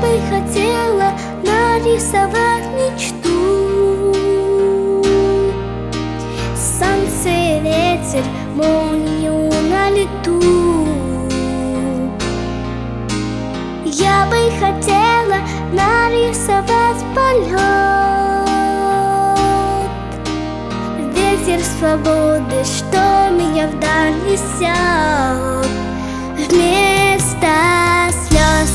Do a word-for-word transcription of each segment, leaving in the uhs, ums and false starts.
бы хотела нарисовать мечту: солнце, ветер, молнию на лету. Я бы хотела нарисовать полет, ветер свободы, что меня вдаль несет. Вместо слез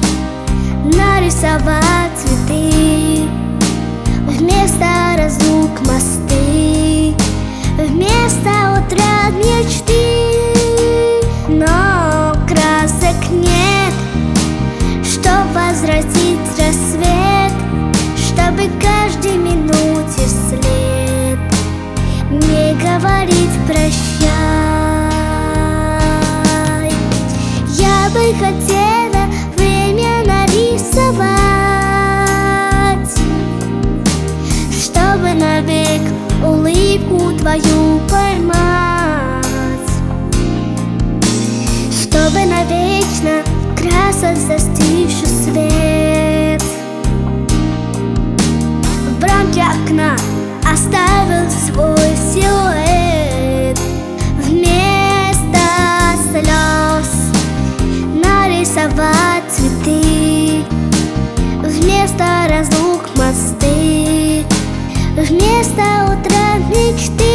нарисовать цветы, вместо разлук мосты, вместо утрат мечты. Но красок нет, чтоб возвратить рассвет, чтобы каждой минуте вслед не говорить прощай. Я бы хотела время нарисовать, чтобы навек улыбку твою поймать, чтобы навечно красок застывший свет в рамке окна оставил свой силуэт. Вместо слез нарисовать цветы, вместо разлук мосты, вместо утрат мечты.